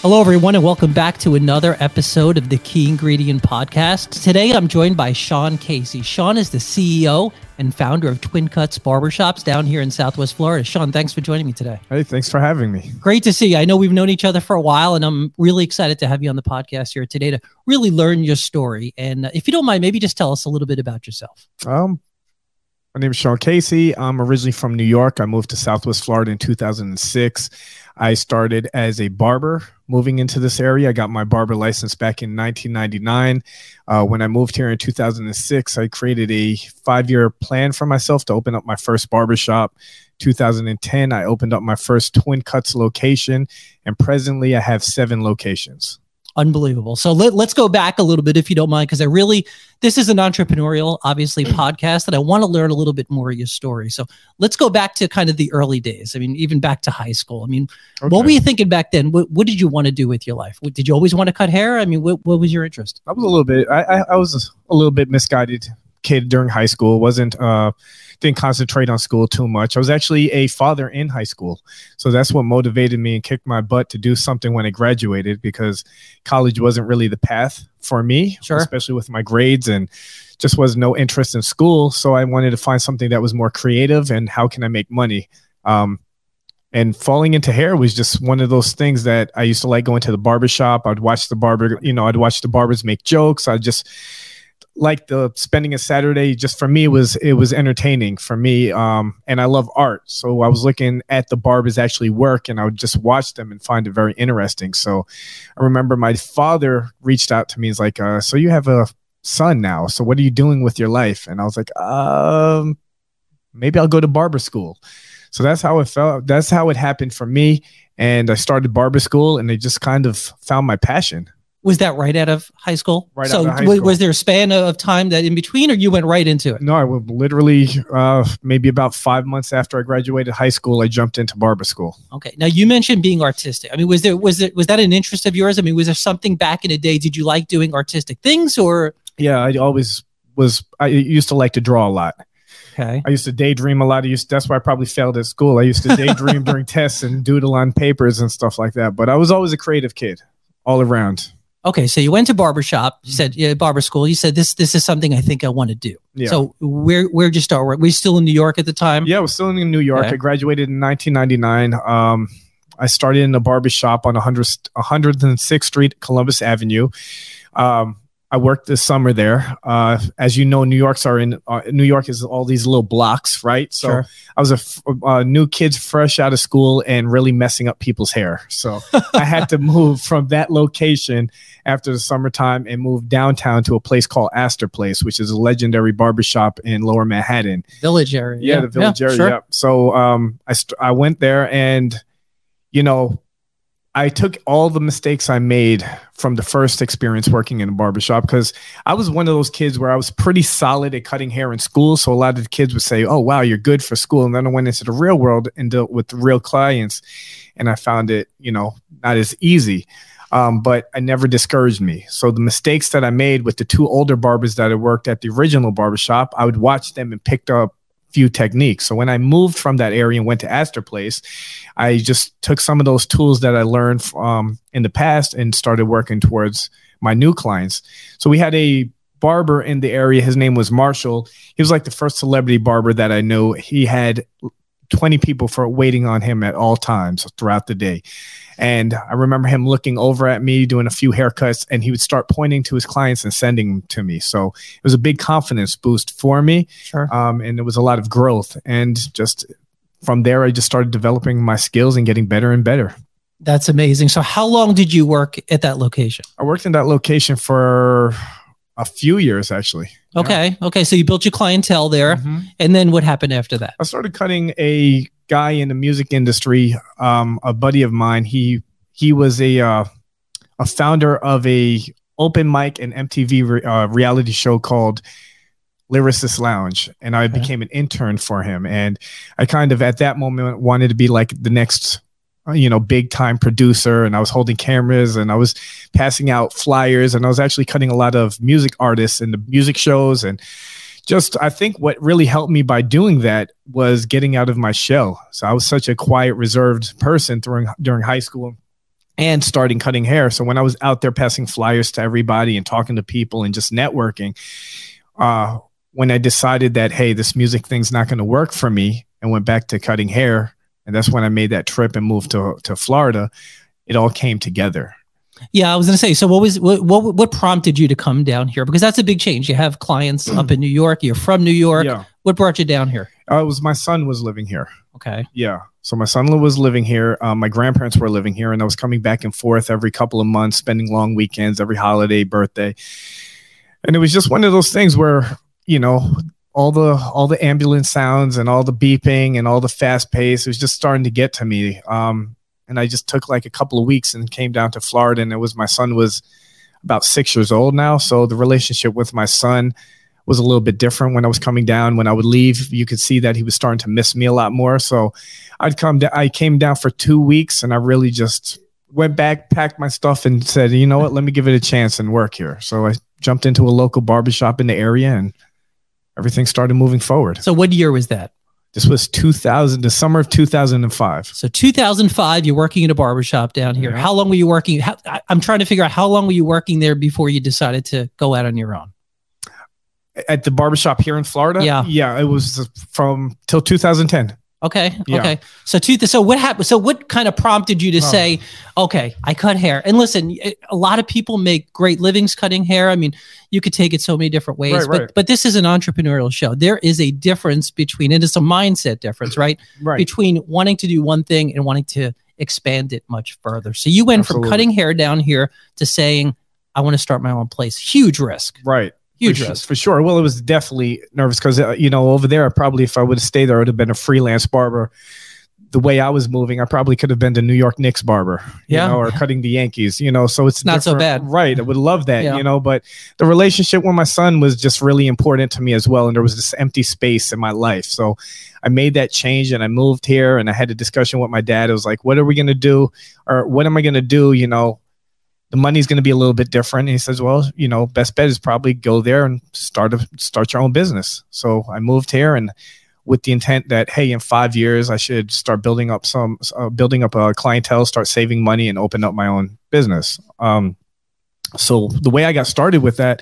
Hello, everyone, and welcome back to another episode of the Key Ingredient Podcast. Today, I'm joined by Sean Casey. Sean is the CEO and founder of Twin Cuts Barbershops down here in Southwest Florida. Sean, thanks for joining me today. Hey, thanks for having me. Great to see you. I know we've known each other for a while, and I'm really excited to have you on the podcast here today to really learn your story. And if you don't mind, maybe just tell us a little bit about yourself. My name is Sean Casey. I'm originally from New York. I moved to Southwest Florida in 2006. I started as a barber moving into this area. I got my barber license back in 1999. When I moved here in 2006, I created a 5-year plan for myself to open up my first barbershop. 2010, I opened up my first Twin Cuts location, and presently I have 7 locations. Unbelievable. So let's go back a little bit, if you don't mind, because this is an entrepreneurial, obviously, podcast, and I want to learn a little bit more of your story. So let's go back to kind of the early days. I mean, even back to high school. I mean, What were you thinking back then? What did you want to do with your life? Did you always want to cut hair? I mean, what was your interest? I was a little bit misguided kid during high school. Didn't concentrate on school too much. I was actually a father in high school. So that's what motivated me and kicked my butt to do something when I graduated, because college wasn't really the path for me, especially with my grades, and just was no interest in school. So I wanted to find something that was more creative and how can I make money? And falling into hair was just one of those things that I used to like going to the barbershop. I'd watch the barbers make jokes. I just like spending a Saturday. Just for me, it was entertaining for me. And I love art. So I was looking at the barbers actually work, and I would just watch them and find it very interesting. So I remember my father reached out to me. He's like, so you have a son now. So what are you doing with your life? And I was like, maybe I'll go to barber school. So that's how it felt. That's how it happened for me. And I started barber school, and I just kind of found my passion. Was that right out of high school? Right out of high school. Was there a span of time that in between, or you went right into it? No, I would literally maybe about 5 months after I graduated high school, I jumped into barber school. Okay. Now you mentioned being artistic. I mean, was that an interest of yours? I mean, was there something back in the day? Did you like doing artistic things, or? Yeah, I always was. I used to like to draw a lot. Okay. I used to daydream a lot. That's why I probably failed at school. I used to daydream during tests and doodle on papers and stuff like that. But I was always a creative kid all around. Okay, so you went to barbershop. You said barber school. You said this is something I think I want to do. Yeah. So where'd you start? Were you still in New York at the time? Yeah, I was still in New York. Okay. I graduated in 1999. I started in a barbershop on 106th Street, Columbus Avenue. I worked this summer there. As you know, New York is all these little blocks, right? So sure. I was a new kid fresh out of school and really messing up people's hair. So I had to move from that location after the summertime and move downtown to a place called Astor Place, which is a legendary barbershop in Lower Manhattan. Village area. Yeah, the Village area. Sure. Yeah. So I went there, and, I took all the mistakes I made from the first experience working in a barbershop, because I was one of those kids where I was pretty solid at cutting hair in school. So a lot of the kids would say, oh, wow, you're good for school. And then I went into the real world and dealt with the real clients, and I found it, not as easy. But I never discouraged me. So the mistakes that I made with the 2 older barbers that I worked at the original barbershop, I would watch them and picked up few techniques. So when I moved from that area and went to Astor Place, I just took some of those tools that I learned in the past and started working towards my new clients. So we had a barber in the area. His name was Marshall. He was like the first celebrity barber that I knew. He had 20 people waiting on him at all times throughout the day. And I remember him looking over at me, doing a few haircuts, and he would start pointing to his clients and sending them to me. So it was a big confidence boost for me. Sure. And there was a lot of growth. And just from there, I just started developing my skills and getting better and better. That's amazing. So how long did you work at that location? I worked in that location for a few years, actually. Okay. Yeah. Okay. So you built your clientele there. Mm-hmm. And then what happened after that? I started cutting a guy in the music industry, a buddy of mine. He was a founder of a open mic and MTV reality show called Lyricist Lounge, and I became an intern for him. And I kind of at that moment wanted to be like the next big time producer, and I was holding cameras and I was passing out flyers, and I was actually cutting a lot of music artists in the music shows. And just, I think what really helped me by doing that was getting out of my shell. So I was such a quiet, reserved person during high school and starting cutting hair. So when I was out there passing flyers to everybody and talking to people and just networking, when I decided that, hey, this music thing's not going to work for me, and went back to cutting hair, and that's when I made that trip and moved to Florida, it all came together. Yeah, I was going to say, so what prompted you to come down here? Because that's a big change. You have clients up in New York. You're from New York. Yeah. What brought you down here? It was my son was living here. Okay. Yeah. So my son was living here. My grandparents were living here, and I was coming back and forth every couple of months, spending long weekends, every holiday, birthday. And it was just one of those things where, you know, all the ambulance sounds and all the beeping and all the fast pace, it was just starting to get to me. And I just took like a couple of weeks and came down to Florida, and my son was about 6 years old now. So the relationship with my son was a little bit different when I was coming down. When I would leave, you could see that he was starting to miss me a lot more. So I came down for 2 weeks, and I really just went back, packed my stuff, and said, you know what, let me give it a chance and work here. So I jumped into a local barbershop in the area, and everything started moving forward. So what year was that? This was the summer of 2005. So 2005, you're working in a barbershop down here. Yeah. How long were you working? I'm trying to figure out how long were you working there before you decided to go out on your own? At the barbershop here in Florida? Yeah. Yeah, it was till 2010. Okay. Yeah. Okay. So what happened? So what kind of prompted you to say, okay, I cut hair? And listen, a lot of people make great livings cutting hair. I mean, you could take it so many different ways, Right. but this is an entrepreneurial show. There is a difference between, and it's a mindset difference, right? Right. Between wanting to do one thing and wanting to expand it much further. So you went Absolutely. from cutting hair down here to saying, I want to start my own place. Huge risk. Right. Huge risk. For sure. Well, it was definitely nervous because, over there, if I would have stayed there, I would have been a freelance barber. The way I was moving, I probably could have been the New York Knicks barber, or cutting the Yankees, so it's not so bad. Right. I would love that, but the relationship with my son was just really important to me as well. And there was this empty space in my life. So I made that change and I moved here, and I had a discussion with my dad. It was like, what are we going to do? Or what am I going to do? The money's going to be a little bit different. And he says, well, best bet is probably go there and start your own business. So I moved here, and with the intent that, hey, in 5 years, I should start building up a clientele, start saving money, and open up my own business. So the way I got started with that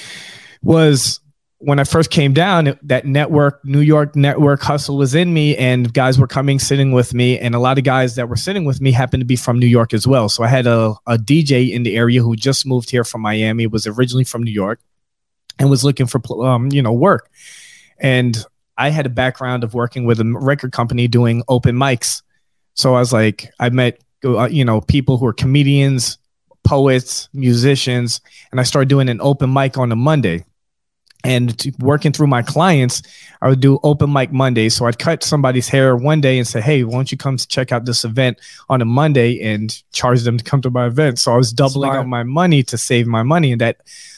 was when I first came down, that New York network hustle was in me, and guys were sitting with me, and a lot of guys that were sitting with me happened to be from New York as well. So I had a DJ in the area who just moved here from Miami, was originally from New York, and was looking for work. And I had a background of working with a record company doing open mics. So I was like, I met people who are comedians, poets, musicians, and I started doing an open mic on a Monday. And working through my clients, I would do open mic Monday. So I'd cut somebody's hair one day and say, hey, why don't you come to check out this event on a Monday, and charge them to come to my event. So I was doubling up my money to save my money. And that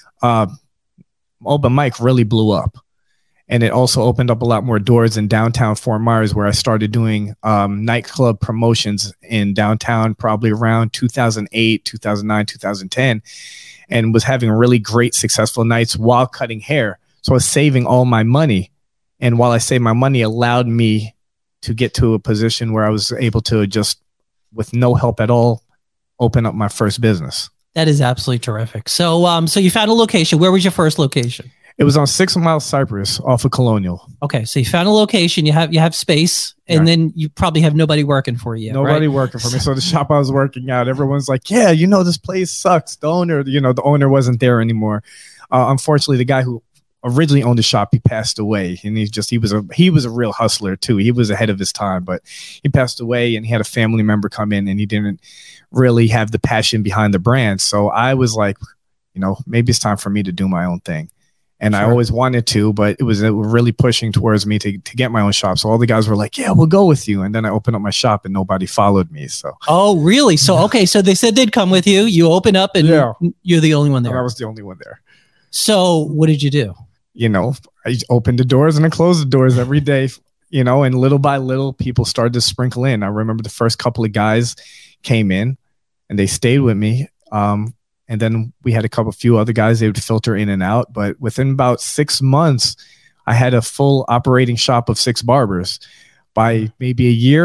open mic really blew up. And it also opened up a lot more doors in downtown Fort Myers, where I started doing nightclub promotions in downtown, probably around 2008, 2009, 2010. And was having really great, successful nights while cutting hair. So I was saving all my money. And while I saved my money, allowed me to get to a position where I was able to just, with no help at all, open up my first business. That is absolutely terrific. So, so you found a location. Where was your first location? It was on 6 Mile Cypress off of Colonial. Okay, so you found a location, you have space, and then you probably have nobody working for you. Nobody working for me. So the shop I was working at, everyone's like, yeah, this place sucks. The owner wasn't there anymore. Unfortunately, the guy who originally owned the shop, he passed away, and he was a real hustler too. He was ahead of his time, but he passed away, and he had a family member come in, and he didn't really have the passion behind the brand. So I was like, maybe it's time for me to do my own thing. And sure. I always wanted to, but it was really pushing towards me to get my own shop. So all the guys were like, yeah, we'll go with you. And then I opened up my shop, and nobody followed me. So. Oh, really? So, okay. So they said they'd come with you. You open up, and you're the only one there. I was the only one there. So what did you do? I opened the doors and I closed the doors every day, and little by little, people started to sprinkle in. I remember the first couple of guys came in, and they stayed with me. And then we had a few other guys, they would filter in and out. But within about 6 months, I had a full operating shop of 6 barbers. By maybe a year,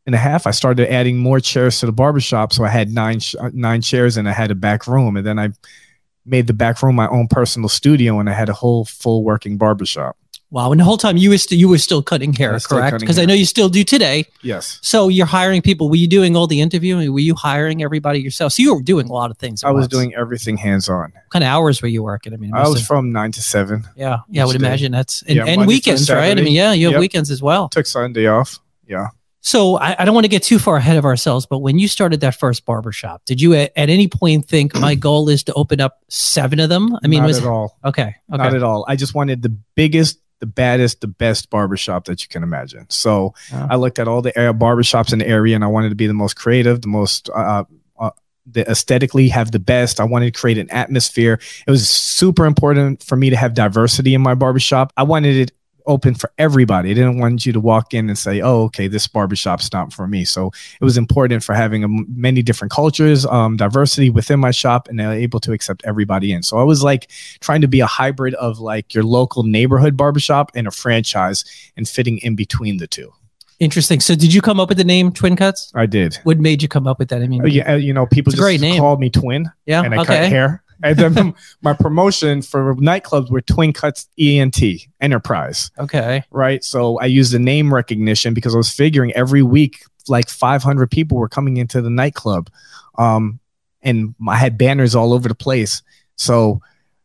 and a half, I started adding more chairs to the barbershop. So I had nine chairs, and I had a back room. And then I made the back room my own personal studio, and I had a whole full working barbershop. Wow. And the whole time you were still cutting hair, correct? Because I know you still do today. Yes. So you're hiring people. Were you doing all the interviewing? Were you hiring everybody yourself? So you were doing a lot of things. I was doing everything hands-on. What kind of hours were you working? I mean, I was from 9 to 7. Yeah. I would imagine that's, and Monday weekends, right? I mean, yeah, you have weekends as well. Took Sunday off. Yeah. So I don't want to get too far ahead of ourselves, but when you started that first barbershop, did you at any point think my goal is to open up 7 of them? I mean, not at all. Okay. Not at all. I just wanted the biggest, the baddest, the best barbershop that you can imagine. So I looked at all the barbershops in the area, and I wanted to be the most creative, the most the aesthetically have the best. I wanted to create an atmosphere. It was super important for me to have diversity in my barbershop. I wanted it open for everybody. I didn't want you to walk in and say, oh, okay, this barbershop's not for me. So it was important for having many different cultures, diversity within my shop, and able to accept everybody in. So I was like trying to be a hybrid of like your local neighborhood barbershop and a franchise, and fitting in between the two. Interesting. So did you come up with the name Twin Cuts? I did. What made you come up with that? I mean, yeah, people just called me Twin. Yeah. And I cut hair. And then my promotion for nightclubs were Twin Cuts ENT, Enterprise. Okay. Right. So I used the name recognition because I was figuring every week, like 500 people were coming into the nightclub. And I had banners all over the place. So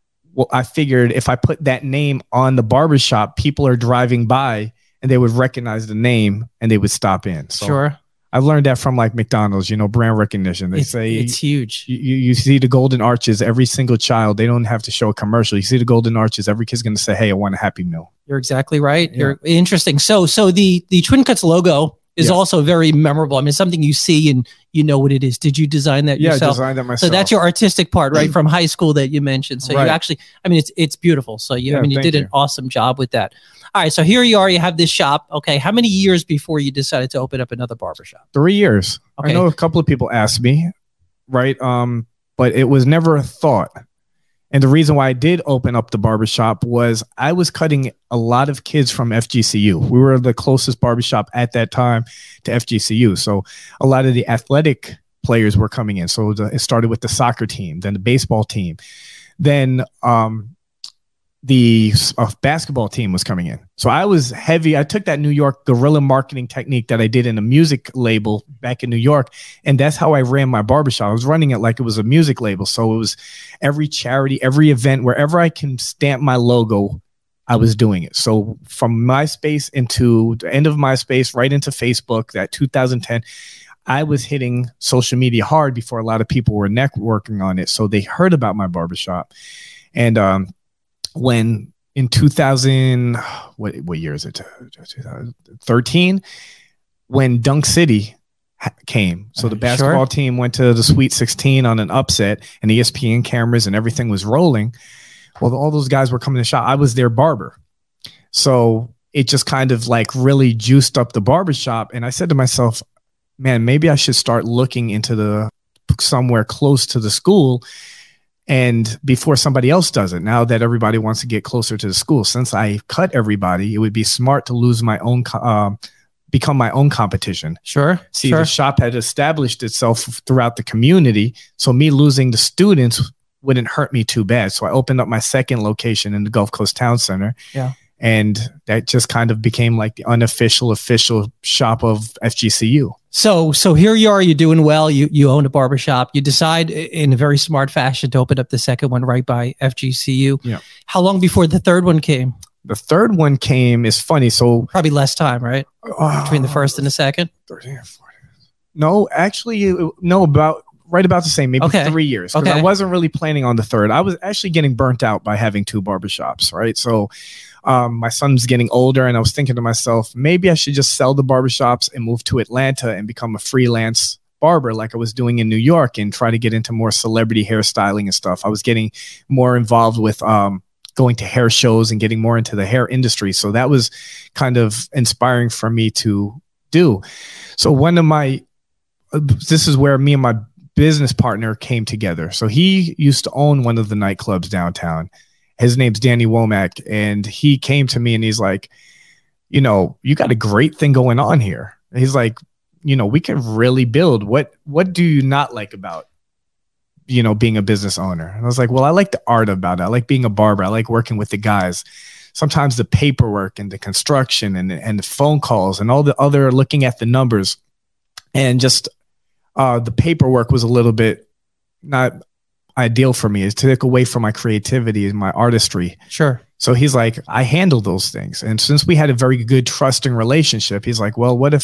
I figured if I put that name on the barbershop, people are driving by and they would recognize the name and they would stop in. So sure. I've learned that from like McDonald's, brand recognition. They say it's huge. You see the golden arches, every single child, they don't have to show a commercial. You see the golden arches, every kid's going to say, hey, I want a Happy Meal. You're exactly right. Yeah. You're interesting. So the Twin Cuts logo is also very memorable. I mean, something you see and you know what it is. Did you design that yourself? Yeah, I designed that myself. So that's your artistic part, right? From high school that you mentioned. So you actually, I mean, it's beautiful. So you did an awesome job with that. All right. So here you are, you have this shop. Okay. How many years before you decided to open up another barbershop? 3 years. Okay. I know a couple of people asked me, right? But it was never a thought. And the reason why I did open up the barbershop was I was cutting a lot of kids from FGCU. We were the closest barbershop at that time to FGCU. So a lot of the athletic players were coming in. So it started with the soccer team, then the baseball team, then the basketball team was coming in. So I was heavy. I took that New York guerrilla marketing technique that I did in a music label back in New York. And that's how I ran my barbershop. I was running it like it was a music label. So it was every charity, every event, wherever I can stamp my logo, I was doing it. So from MySpace into the end of MySpace, right into Facebook, that 2010, I was hitting social media hard before a lot of people were networking on it. So they heard about my barbershop. And, when in 2000, what year is it? 2013, when Dunk City came. So the basketball team went to the Sweet 16 on an upset, and ESPN cameras and everything was rolling. Well, all those guys were coming to shop. I was their barber. So it just kind of like really juiced up the barbershop. And I said to myself, man, maybe I should start looking into somewhere close to the school. And before somebody else does it, now that everybody wants to get closer to the school, since I cut everybody, it would be smart to lose my own, become my own competition. Sure. See, the shop had established itself throughout the community. So me losing the students wouldn't hurt me too bad. So I opened up my second location in the Gulf Coast Town Center. Yeah. And that just kind of became like the official shop of FGCU. So here you are, you're doing well. You own a barbershop. You decide in a very smart fashion to open up the second one right by FGCU. Yeah. How long before the third one came? The third one came is funny. So probably less time, right? Between the first and the second? 13 or 14. No, actually, about the same, maybe 3 years. Because I wasn't really planning on the third. I was actually getting burnt out by having two barbershops, right? So my son's getting older, and I was thinking to myself, maybe I should just sell the barbershops and move to Atlanta and become a freelance barber like I was doing in New York and try to get into more celebrity hairstyling and stuff. I was getting more involved with going to hair shows and getting more into the hair industry. So that was kind of inspiring for me to do. So this is where me and my business partner came together. So he used to own one of the nightclubs downtown. His name's Danny Womack, and he came to me and he's like, you got a great thing going on here. He's like, we can really build. What do you not like about, being a business owner? And I was like, well, I like the art about it. I like being a barber. I like working with the guys. Sometimes the paperwork and the construction and the phone calls and all the other looking at the numbers, and just the paperwork was a little bit not ideal for me. It took away from my creativity and my artistry. Sure. So he's like, I handle those things. And since we had a very good trusting relationship, he's like, well, what if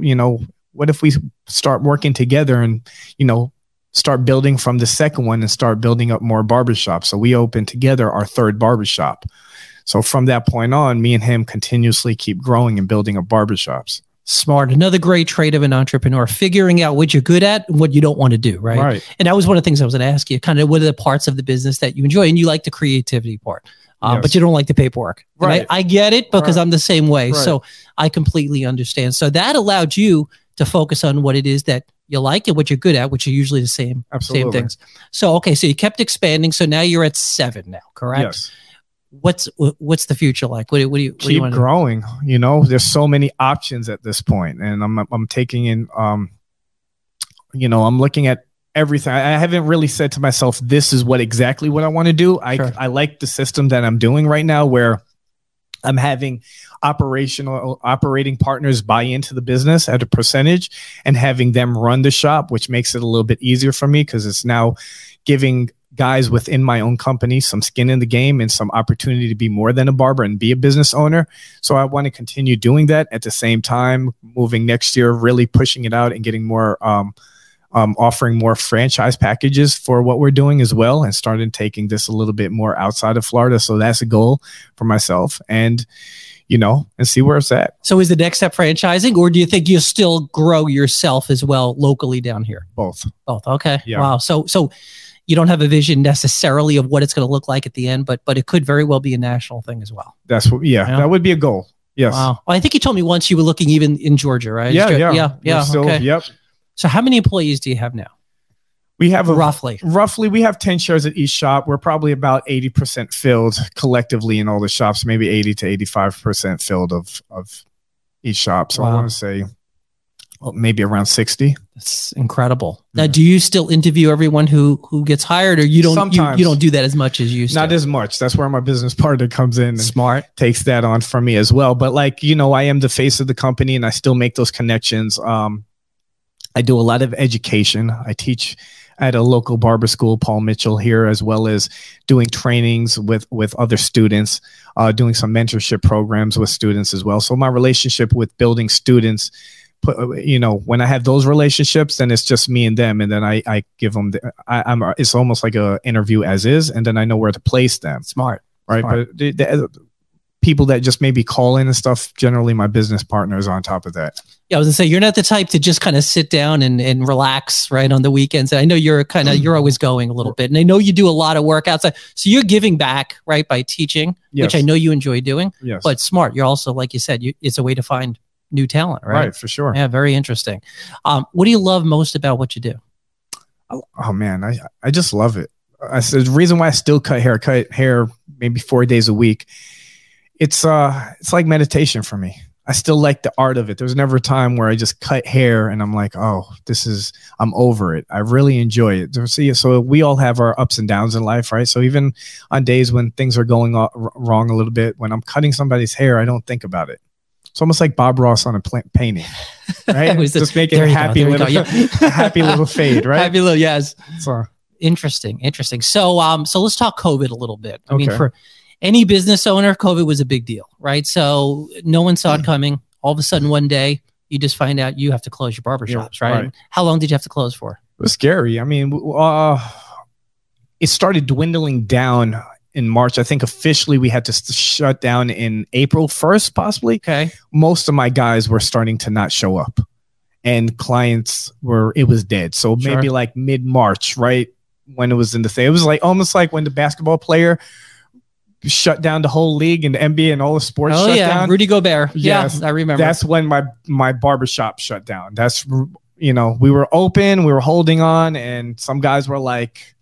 we start working together and, start building from the second one and start building up more barbershops. So we opened together our third barbershop. So from that point on, me and him continuously keep growing and building up barbershops. Smart. Another great trait of an entrepreneur, figuring out what you're good at and what you don't want to do, right? Right. And that was one of the things I was going to ask you, kind of what are the parts of the business that you enjoy? And you like the creativity part, but you don't like the paperwork. Right. I get it because I'm the same way. Right. So I completely understand. So that allowed you to focus on what it is that you like and what you're good at, which are usually the same things. So, okay. So you kept expanding. So now you're at 7 now, correct? Yes. What's the future like? What do you keep growing? There's so many options at this point, and I'm taking in, I'm looking at everything. I haven't really said to myself, this is exactly what I want to do. I like the system that I'm doing right now, where I'm having operating partners buy into the business at a percentage and having them run the shop, which makes it a little bit easier for me because it's now giving guys within my own company some skin in the game and some opportunity to be more than a barber and be a business owner. So I want to continue doing that at the same time, moving next year, really pushing it out and getting more, offering more franchise packages for what we're doing as well, and starting taking this a little bit more outside of Florida. So that's a goal for myself, and and see where it's at. So is the next step franchising, or do you think you'll still grow yourself as well locally down here? Both. Okay. Yeah. Wow. So you don't have a vision necessarily of what it's going to look like at the end, but it could very well be a national thing as well. That's what, that would be a goal. Yes. Wow. Well, I think you told me once you were looking even in Georgia, right? Yeah. Still, okay. Yep. So how many employees do you have now? We have roughly we have 10 shares at each shop. We're probably about 80% filled collectively in all the shops, maybe 80 to 85% filled of each shop. So I want to say maybe around 60. That's incredible. Now, do you still interview everyone who gets hired, or you don't? You don't do that as much as you used to? Not as much. That's where my business partner comes in. And Smart. Takes that on from me as well. But I am the face of the company, and I still make those connections. I do a lot of education. I teach at a local barber school, Paul Mitchell here, as well as doing trainings with other students, doing some mentorship programs with students as well. So my relationship with building students, when I have those relationships, then it's just me and them. And then I give them, it's almost like a interview as is. And then I know where to place them. Smart. Right. Smart. But the people that just maybe call in and stuff, generally my business partner is on top of that. Yeah, I was gonna say, you're not the type to just kind of sit down and relax right on the weekends. And I know you're you're always going a little bit, and I know you do a lot of work outside. So you're giving back, right, by teaching, which I know you enjoy doing. Yes. But smart. You're also, like you said, it's a way to find new talent, right? Right, for sure. Yeah, very interesting. What do you love most about what you do? Oh man, I just love it. The reason why I still cut hair maybe 4 days a week. It's like meditation for me. I still like the art of it. There's never a time where I just cut hair and I'm like, oh, I'm over it. I really enjoy it. So we all have our ups and downs in life, right? So even on days when things are going wrong a little bit, when I'm cutting somebody's hair, I don't think about it. It's almost like Bob Ross on a painting, right? Just make it a happy little fade, right? Happy little, yes. So interesting. So let's talk COVID a little bit. I mean, Okay. for any business owner, COVID was a big deal, right? So no one saw it coming. All of a sudden, one day, you just find out you have to close your barbershops, Yeah, right? right. How long did you have to close for? it was scary. I mean, it started dwindling down in March. I think officially we had to shut down in April 1st, possibly. Okay. Most of my guys were starting to not show up, and clients it was dead. So Sure. maybe like mid-March, right? When it was in the thing, it was almost like when the basketball player shut down the whole league and the NBA and all the sports shut down. Rudy Gobert. Yes, I remember. That's when my barbershop shut down. That's, we were open, we were holding on, and some guys were like,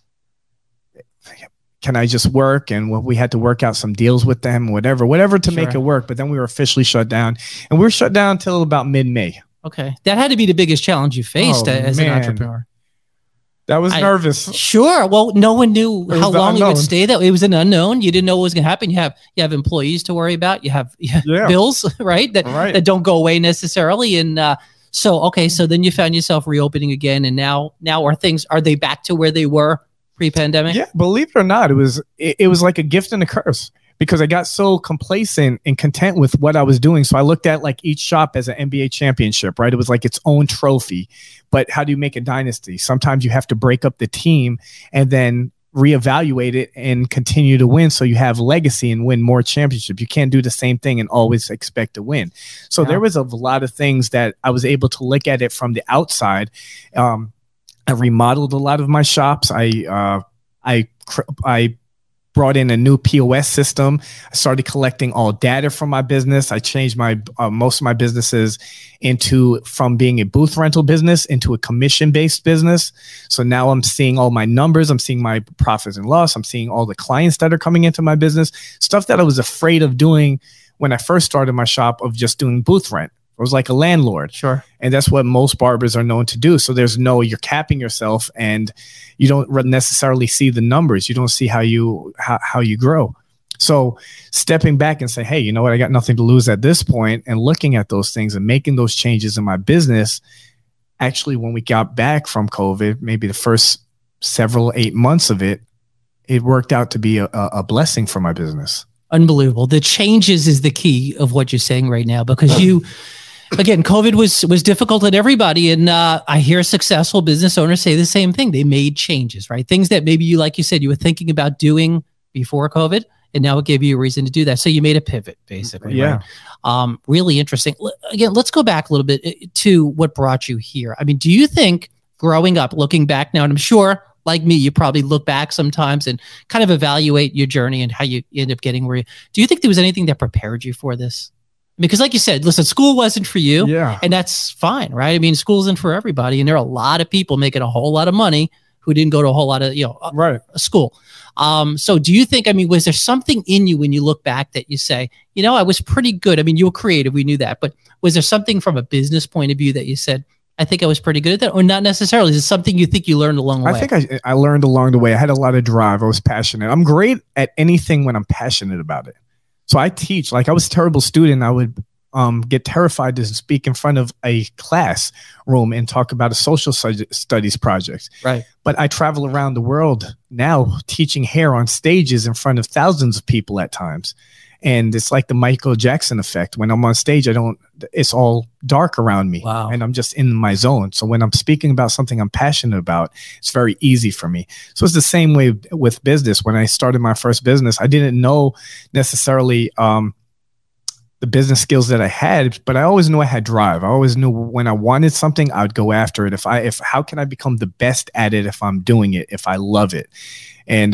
can I just work? And we had to work out some deals with them, whatever to make it work. But then we were officially shut down, and we were shut down till about mid-May. Okay. That had to be the biggest challenge you faced as an entrepreneur. That was nervous. Sure. Well, no one knew how long it would stay. That it was an unknown. You didn't know what was going to happen. You have employees to worry about. You have bills, right? That don't go away necessarily. And so then you found yourself reopening again. And now are they back to where they were pre-pandemic? Yeah, believe it or not, it was like a gift and a curse, because I got so complacent and content with what I was doing. So I looked at like each shop as an NBA championship, right? It was like its own trophy. But how do you make a dynasty? Sometimes you have to break up the team and then reevaluate it and continue to win, so you have legacy and win more championships. You can't do the same thing and always expect to win. So there was a lot of things that I was able to look at it from the outside. I remodeled a lot of my shops. I brought in a new POS system. I started collecting all data from my business. I changed my most of my businesses from being a booth rental business into a commission-based business. So now I'm seeing all my numbers. I'm seeing my profits and loss. I'm seeing all the clients that are coming into my business. Stuff that I was afraid of doing when I first started my shop, of just doing booth rent. I was like a landlord. Sure. And that's what most barbers are known to do. So you're capping yourself, and you don't necessarily see the numbers. You don't see how you grow. So stepping back and say, hey, you know what? I got nothing to lose at this point, and looking at those things and making those changes in my business. Actually, when we got back from COVID, maybe the first 8 months of it worked out to be a blessing for my business. Unbelievable. The changes is the key of what you're saying right now, because again, COVID was difficult on everybody. And I hear successful business owners say the same thing. They made changes, right? Things that maybe you, like you said, you were thinking about doing before COVID, and now it gave you a reason to do that. So you made a pivot, basically. Yeah. Right? Really interesting. Again, let's go back a little bit to what brought you here. I mean, do you think growing up, looking back now, and I'm sure like me, you probably look back sometimes and kind of evaluate your journey and how you end up getting where do you think there was anything that prepared you for this? Because like you said, listen, school wasn't for you, and that's fine, right? I mean, school isn't for everybody, and there are a lot of people making a whole lot of money who didn't go to a whole lot of, school. So do you think, I mean, was there something in you when you look back that you say, I was pretty good? I mean, you were creative, we knew that, but was there something from a business point of view that you said, I think I was pretty good at that, or not necessarily? Is it something you think you learned along the way? I think I learned along the way. I had a lot of drive. I was passionate. I'm great at anything when I'm passionate about it. So I teach. Like, I was a terrible student. I would get terrified to speak in front of a classroom and talk about a social studies project. Right. But I travel around the world now teaching hair on stages in front of thousands of people at times. And it's like the Michael Jackson effect. When I'm on stage, it's all dark around me. Wow. And I'm just in my zone. So when I'm speaking about something I'm passionate about, it's very easy for me. So it's the same way with business. When I started my first business, I didn't know necessarily the business skills that I had, but I always knew I had drive. I always knew when I wanted something, I would go after it. How can I become the best at it if I'm doing it, if I love it? And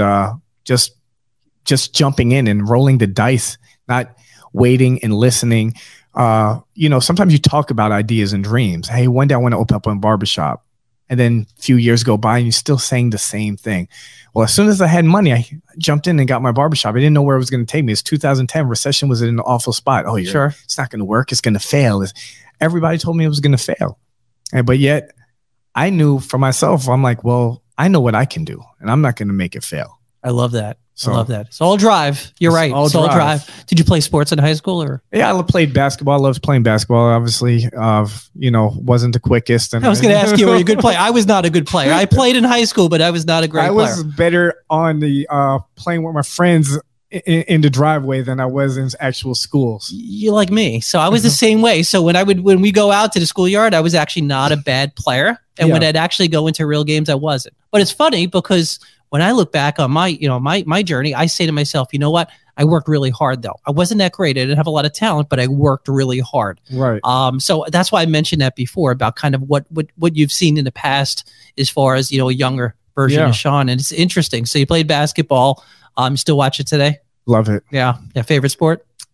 just jumping in and rolling the dice, not waiting and listening. Sometimes you talk about ideas and dreams. Hey, one day I want to open up a barbershop. And then a few years go by and you're still saying the same thing. Well, as soon as I had money, I jumped in and got my barbershop. I didn't know where it was going to take me. It's 2010. Recession was in an awful spot. Oh, yeah, sure. It's not going to work. It's going to fail. Everybody told me it was going to fail. But yet I knew for myself, I'm like, well, I know what I can do, and I'm not going to make it fail. I love that. I love that. It's all drive. You're right. It's all drive. Did you play sports in high school or? Yeah, I played basketball. I loved playing basketball. Obviously, wasn't the quickest. And I was going to ask you, were you a good player? I was not a good player. I played in high school, but I was not a great player. I was better on the playing with my friends in the driveway than I was in actual schools. You like me. So I was the same way. So when we go out to the schoolyard, I was actually not a bad player. And when I'd actually go into real games, I wasn't. But it's funny because when I look back on my journey, I say to myself, you know what? I worked really hard though. I wasn't that great. I didn't have a lot of talent, but I worked really hard. Right. So that's why I mentioned that before about kind of what you've seen in the past as far as, a younger version of Sean. And it's interesting. So you played basketball. Still watch it today? Love it. Yeah. Favorite sport?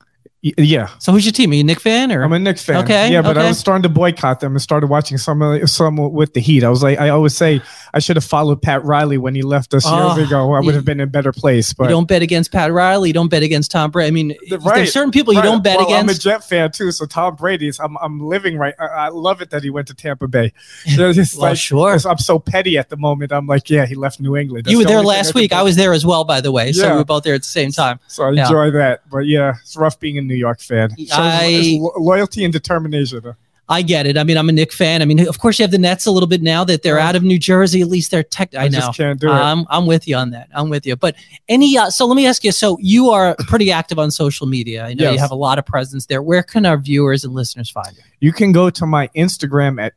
Yeah. So who's your team? Are you a Knicks fan or? I'm a Knicks fan. Okay. Yeah, but I was starting to boycott them and started watching some with the Heat. I was like, I always say I should have followed Pat Riley when he left us years ago. I would have been in a better place. But you don't bet against Pat Riley. You don't bet against Tom Brady. I mean, there's certain people you don't bet against. I'm a Jet fan too, so Tom Brady's. I'm living right. I love it that he went to Tampa Bay. Sure. I'm so petty at the moment. I'm like, yeah, he left New England. You were there last week. I was there as well, by the way. So we were both there at the same time. So I enjoy that. But yeah, it's rough being a New York fan. It's loyalty and determination. I get it. I mean, I'm a Knicks fan. I mean, of course, you have the Nets a little bit now that they're out of New Jersey. At least they're I know. Just can't do it. I'm with you on that. I'm with you. But so let me ask you. So you are pretty active on social media. I know you have a lot of presence there. Where can our viewers and listeners find you? You can go to my Instagram at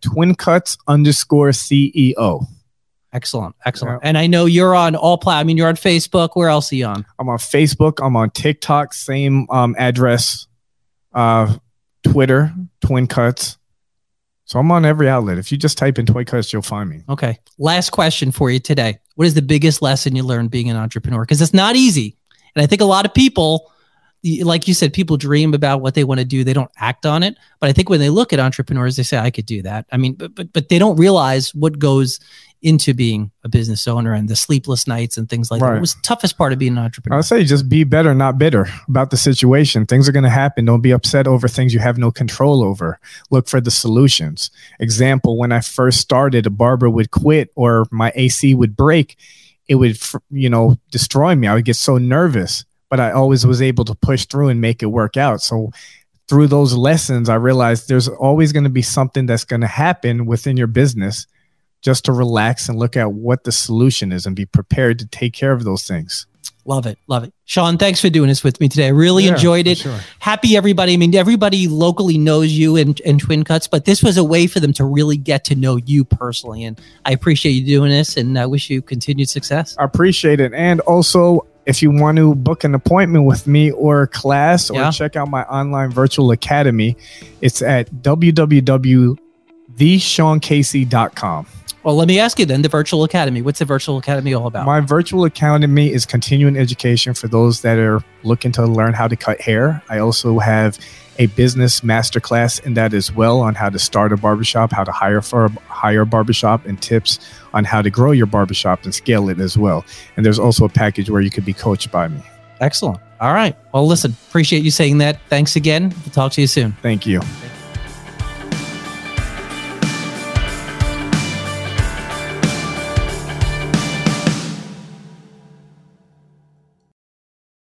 twincuts_CEO. Excellent. Yeah. And I know you're on all platforms. I mean, you're on Facebook. Where else are you on? I'm on Facebook. I'm on TikTok. Same address. Twitter, Twin Cuts. So I'm on every outlet. If you just type in Twin Cuts, you'll find me. Okay. Last question for you today. What is the biggest lesson you learned being an entrepreneur? Because it's not easy. And I think a lot of people, like you said, people dream about what they want to do. They don't act on it. But I think when they look at entrepreneurs, they say, I could do that. I mean, but they don't realize what goes into being a business owner and the sleepless nights and things like that. It was the toughest part of being an entrepreneur. I'll say just be better, not bitter about the situation. Things are going to happen. Don't be upset over things you have no control over. Look for the solutions. Example, when I first started, a barber would quit or my AC would break. It would, destroy me. I would get so nervous, but I always was able to push through and make it work out. So through those lessons, I realized there's always going to be something that's going to happen within your business. Just to relax and look at what the solution is and be prepared to take care of those things. Love it. Sean, thanks for doing this with me today. I really enjoyed it. Sure. Happy everybody. I mean, everybody locally knows you and Twin Cuts, but this was a way for them to really get to know you personally. And I appreciate you doing this and I wish you continued success. I appreciate it. And also, if you want to book an appointment with me or a class or check out my online virtual academy, it's at www.theshaoncasey.com. Well, let me ask you then, the Virtual Academy. What's the Virtual Academy all about? My Virtual Academy is continuing education for those that are looking to learn how to cut hair. I also have a business masterclass in that as well on how to start a barbershop, how to hire a barbershop, and tips on how to grow your barbershop and scale it as well. And there's also a package where you could be coached by me. Excellent. All right. Well, listen, appreciate you saying that. Thanks again. We'll talk to you soon. Thank you.